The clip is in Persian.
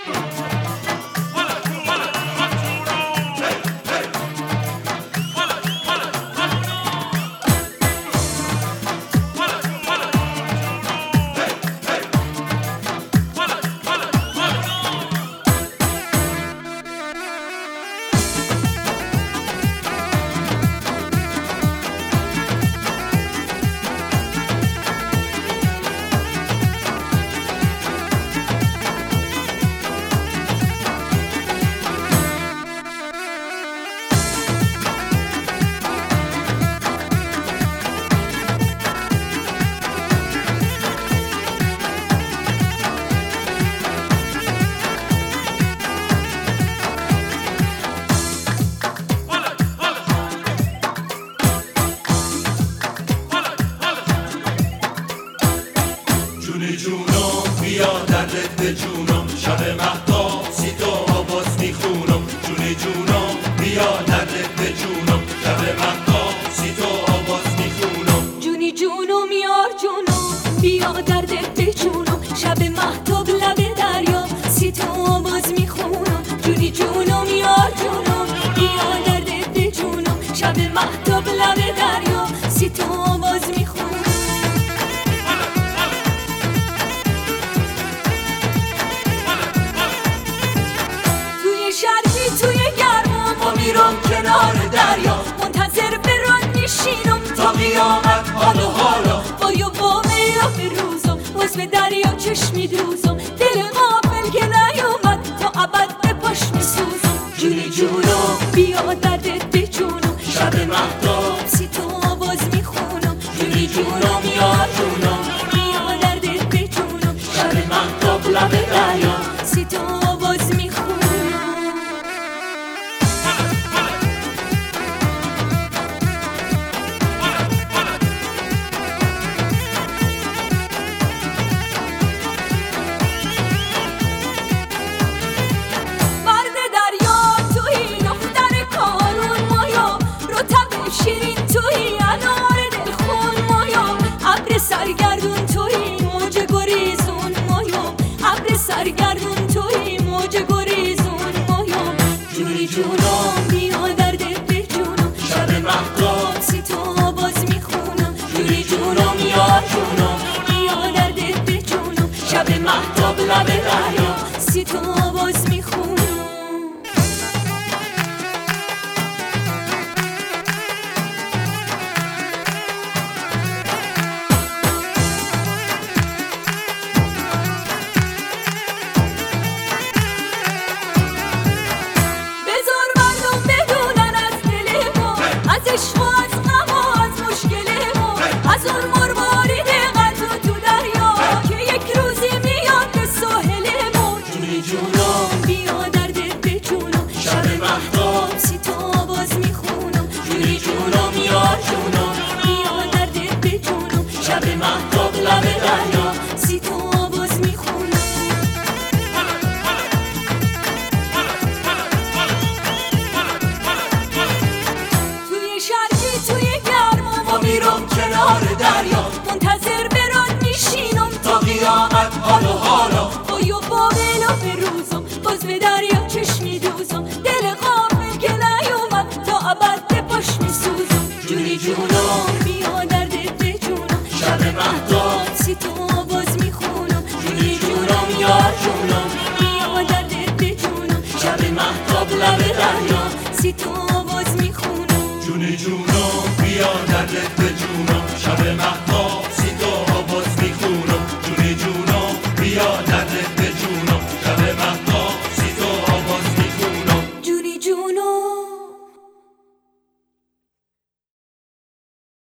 جونم بیا دردت به جونم، شب مهتاب سی تو آواز میخونم. جونم بیا دردت به جونم، شب مهتاب سی تو آواز میخونم. جونم یار جونم بیا دردت به جونم، شب مهتاب لب دریا سی تو آواز میخونم. جونم یار جونم بیا دردت به جونم، شب مهتاب لب دریا سی تو آواز میخونم. توی گرما ما میرم کنار دریا، منتظر برات میشینم تا قیامت. حالا با میرا به روزم، باز به دریا چشمی دوزم. دل غافل که نیومد تا ابد به پاش میسوزم. جونم بیا دردت به جونم، شب مهتاب سی تو آواز میخونم. جونم یا جونم بیا دردت به جونم، شب مهتاب لب دریا سی تو آواز میخونم. سرگردون توی موج گریزون مایم، ابر سرگردون توی موج گریزون مایم. جونم بیا دردت به جونم، شب مهتاب سی تو آواز میخونم. جونم یا جونم بیا دردت به جونم، شب مهتاب لب دریا سی تو آواز میخونم. جونم بیا دردت به جونم، شب مهتاب سی تو آواز میخونم. جونم یا جونم بیا دردت به جونم، شب مهتاب لب دریا سی تو آواز میخونم. توی شرقی توی گرما ما میرم کنار دریا، منتظر برات میشینم تا قیامت. حالا با میلا به روزم، باز به دریا چشمی دوزم. دل غافل که نیومد تا ابد به پاش میسوزم. جونم بیا دردت به جونم، شب مهتاب سی تو آواز میخونم. جونم یا جونم بیا دردت به جونم، شب مهتاب لب دریا سی تو